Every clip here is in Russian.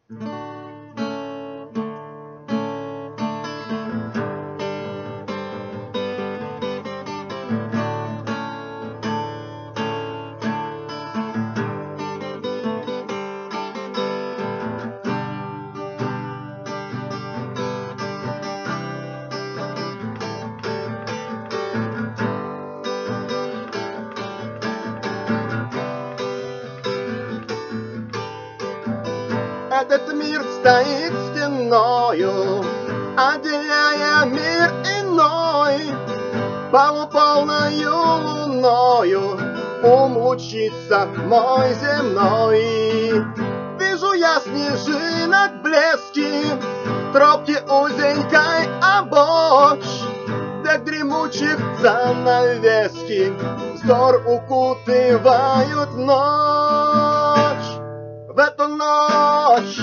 Этот мир стоит стеною, отделяя мир иной. Полуполною луною лучится мой земной. Вижу я снежинок блески, тропки узенькой обочь, да дремучих занавески взор укутывают ночь. В эту ночь,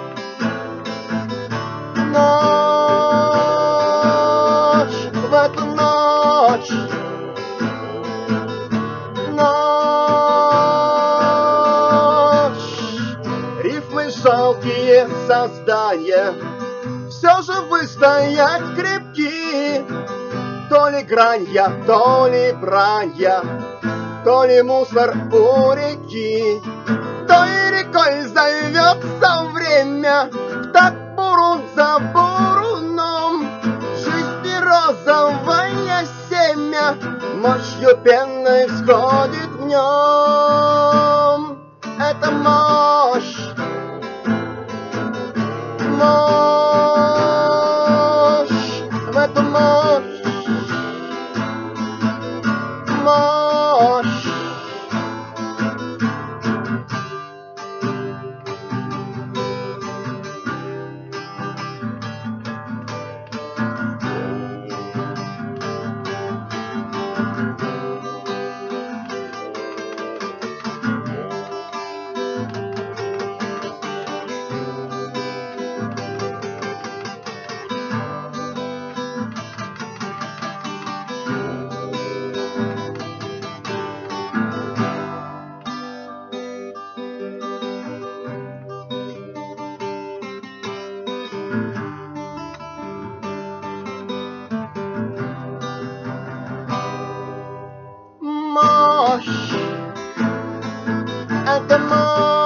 в эту ночь, рифмы жалкие создания все же выстоять крепки. То ли гранья, то ли бранья, то ли мусор у реки, то и рекой зовется время, так бурун за буруном. Жизнь розовое семя мощью пенной всходит в нем. Это мощь, мощь, в эту мощь, мощь. Мощь, это мощь.